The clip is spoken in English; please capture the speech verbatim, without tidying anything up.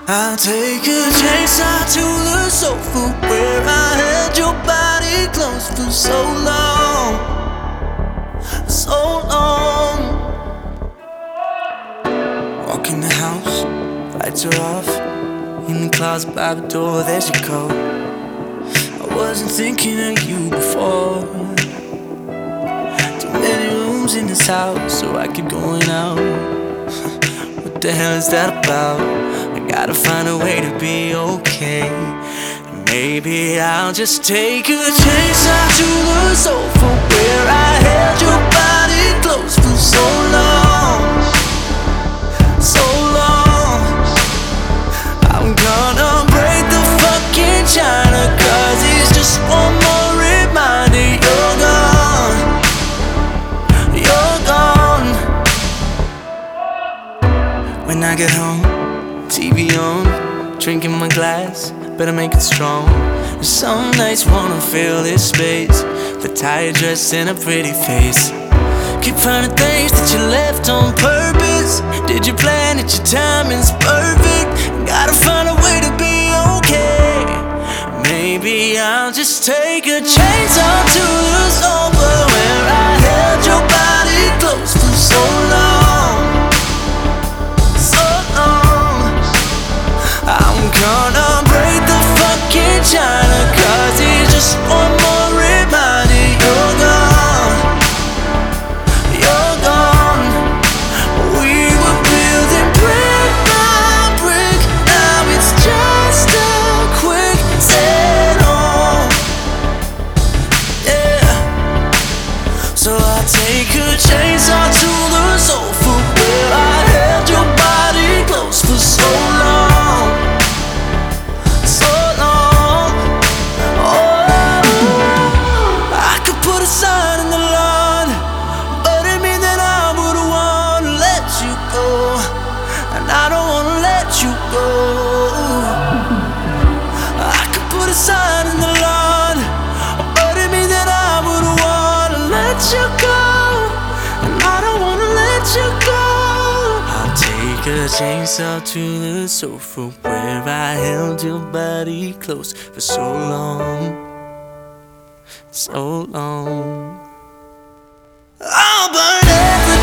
I'll take a chainsaw to the sofa where I held your body close for so long, so long. Walk in the house, lights are off. In the closet by the door, there's your coat. I wasn't thinking of you before. Too many rooms in this house, so I keep going out. What the hell is that about? I gotta find a way to be okay. Maybe I'll just take a chainsaw to the sofa where I held your body close for so long, so long. I'm gonna break the fucking china, cause it's just one more reminder you're gone, you're gone. When I get home, T V on, drinking my glass, better make it strong. Some nights wanna fill this space, the tired dress and a pretty face. Keep finding things that you left on purpose. Did you plan it? Your timing's perfect. Gotta find a way to be okay. Maybe I'll just take a chainsaw to the sofa where I held your body close for so long, so long. I'm gonna break the fucking china, cause it's just one more reminder you're gone, you're gone. We were building brick by brick, now it's just a quick set home. Yeah. So I take a chainsaw to the sofa where I held your body close for so long, so long. Oh, I could put a sign in the lawn, but it means that I would wanna let you go, and I don't wanna let you go. I could put a sign in the lawn, but it means that I would wanna let you go, and I don't wanna let you go. I'll take a chainsaw to the sofa where I held your body close for so long, so long. I'll burn everything